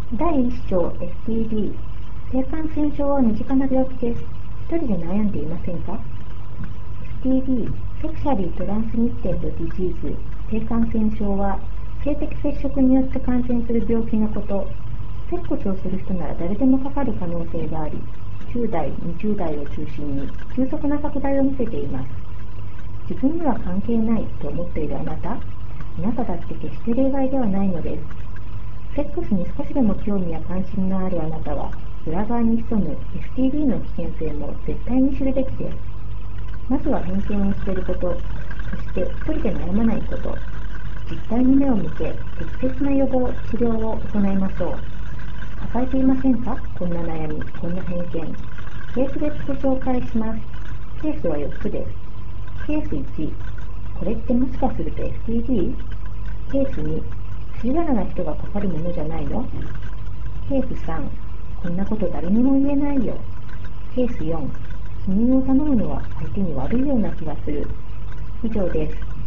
第1章 STD 性感染症は身近な病気です。一人で悩んでいませんか？ STD セクシャリートランスミッテッドディジーズ性感染症は性的接触によって感染する病気のこと。セックスをする人なら誰でもかかる可能性があり、10代、20代を中心に急速な拡大を見せています。自分には関係ないと思っているあなただって決して例外ではないのです。セックスに少しでも興味や関心があるあなたは、裏側に潜む STD の危険性も絶対に知るべきです。まずは偏見を捨てること、そして一人で悩まないこと、実態に目を向け、適切な予防、治療を行いましょう。抱えていませんか？こんな悩み、こんな偏見。ケース別で紹介します。ケースは4つです。ケース1、これってもしかすると STD？ ケース2、吸い殻な人がかかるものじゃないの？ケース3、こんなこと誰にも言えないよ。ケース4、避妊を頼むのは相手に悪いような気がする。以上です。